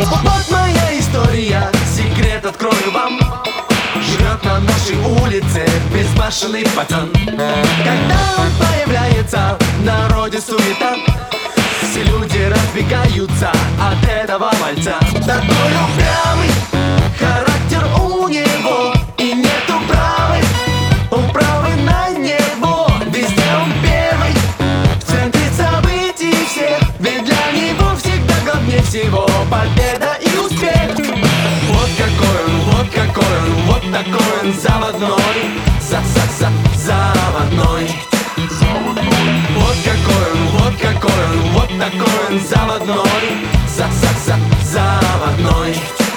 Вот моя история, секрет открою вам. Живет на нашей улице безбашенный пацан. Когда он появляется, в народе суета. Все люди разбегаются от этого мальца. Такой упрямый характер у него, и нету управы на него. Везде он первый, в центре событий всех. Ведь для него всегда главнее всего победа и успех. Вот какой он, вот какой он, вот такой он заводной. Заводной. Вот какой он, вот какой он, вот такой он заводной. Заводной.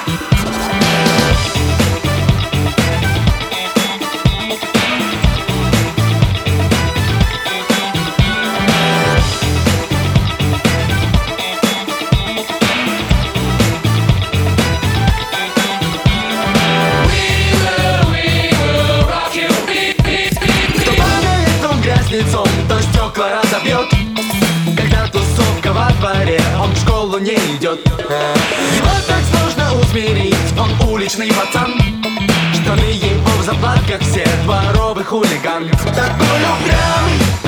Лицом, то стекла разобьет. Когда тусовка во дворе, он в школу не идет. Его так сложно усмирить, он уличный пацан. Штаны его в заплатках, все дворовый хулиган. Такой упрямый